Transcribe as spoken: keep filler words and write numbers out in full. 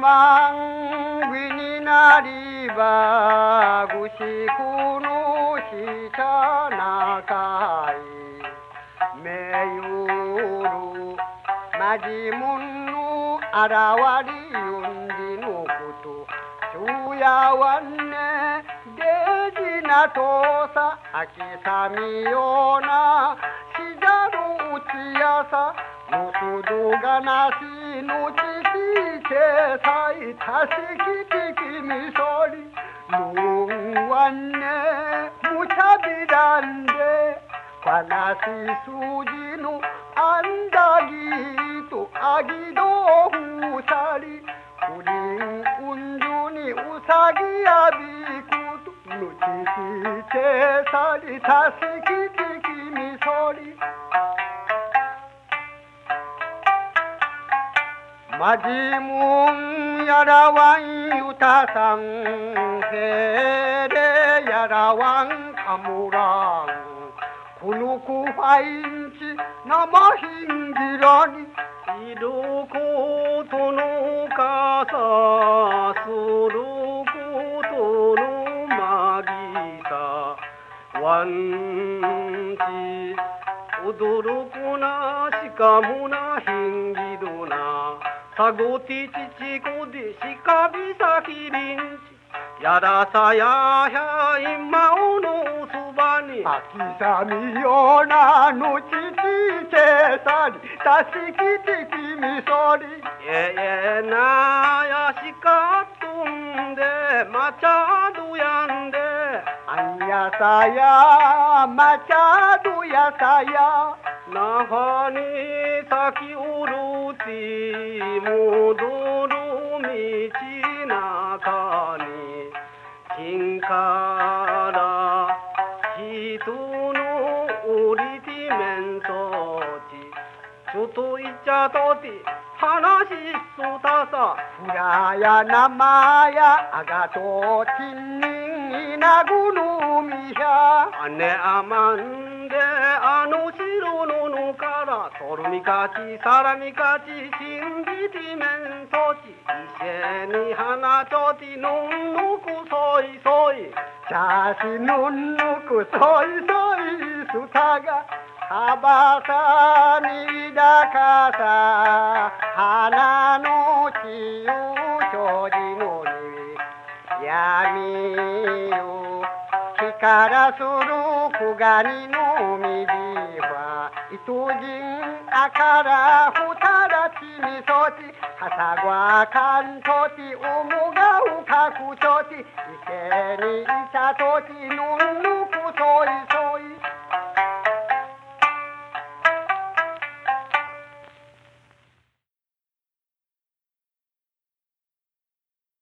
왕 귀니 나리바 구시쿠노 시차나카이 메유루 마지문누 아라와리 윤디누쿠투 주야완네 데지나 토사 아키사미요나 시자루 우치야사 누수두가 나시 누치시 제사이 타시키티키 미소리 누완네 무차비란데 관나시 수지누 안다기도 아기도 후사리 우린 운준이 우사기야 비구도 누치시 제사리 타시키티키 미소리 마지문 야라왕 유타상 헤레 야라왕 가무랑 구누쿠 화인지 나마 힘들어니 이루고 도노가사 수루고 도노 마기사 완지 오도로구나 시카무나 힘기도나 사고티 치치고디 시카비사 기린치 야라사야야 임마오노 수바니 아키사미요나 노치치 제사리 다시키티키 미소리 예예나야 시카뚱데 마차두얀데 안야사야 마차두야사야 나하니 사키 우루지 모도로 미치나가니 긴카라 히두노 오리디멘소지 주토 이자도디 하나시 수다사 후야야 나마야 아가토 틴닝 이나구누미샤 안내 아만데 아노시로노노카라 소름이같이 사람이같이 신비디면서지 이세니 하나 저디 눈누구 소이소이 자시 눈누구 소이소이 수사가 하바사니다카사 하나노 치유 조지노니 야미요 히카라수루 구가니노 미비화 이토진 아카라 후타라 치미소티 하사과 칸토티 오모가 우카쿠소티 이세니 이차토티 눈누쿠 소이